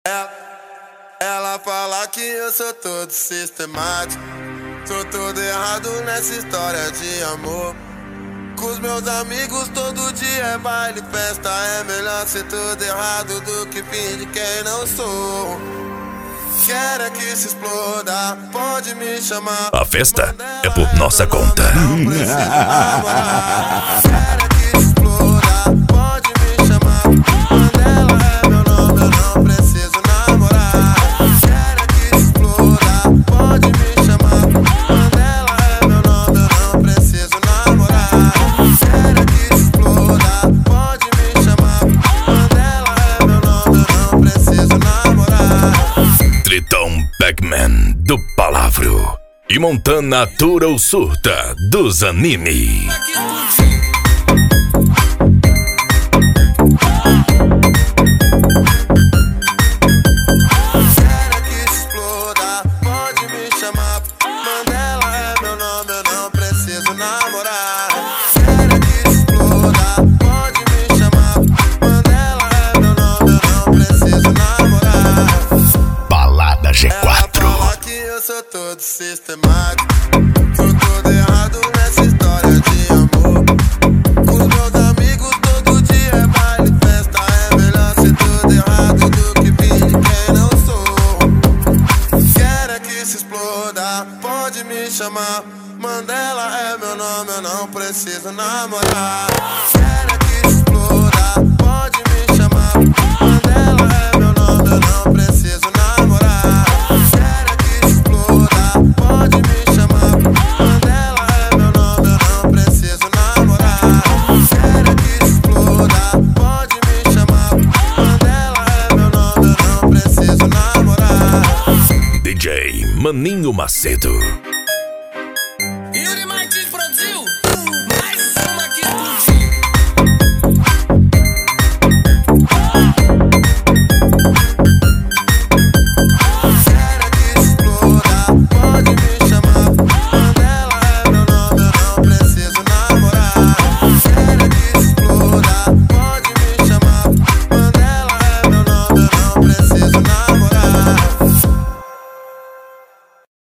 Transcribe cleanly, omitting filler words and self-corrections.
Ela fala que eu sou todo sistemático, sou todo errado nessa história de amor. Com os meus amigos todo dia é baile, festa. É melhor ser todo errado do que fingir quem não sou. Quero é que se exploda, pode me chamar. A festa é por nossa conta. Não preciso namorar. Quero é que se exploda, pode me chamar. Mandela é meu nome, eu não preciso namorar. Quero é que se exploda, pode me chamar. Mandela é meu nome, eu não preciso namorar. Quero é que se exploda, pode me chamar. Mandela é meu nome, eu não preciso namorar. Tritão Pac-Man do Palavro e Montana Tura ou Surta dos Anime. Quero que se exploda, pode me chamar. Mandela é meu nome, eu não preciso namorar. Quero que se exploda, pode me chamar. Mandela é meu nome, eu não preciso namorar. Balada Ela G4. fala que eu sou todo sistemático, sou todo errado nessa história de amor. Com os meus amigos todo dia é baile, festa. É melhor ser todo errado do que fingir quem não sou. Quero é que se exploda, pode me chamar. Mandela é meu nome, eu não preciso namorar. Quero é que se exploda, pode me chamar. Mandela é meu nome, eu não preciso namorar. Quero é que se exploda, pode me chamar. Mandela é meu nome, eu não preciso namorar. Quero é que se exploda, pode me chamar. Mandela é meu nome, eu não preciso namorar. DJ Maninho Macedo.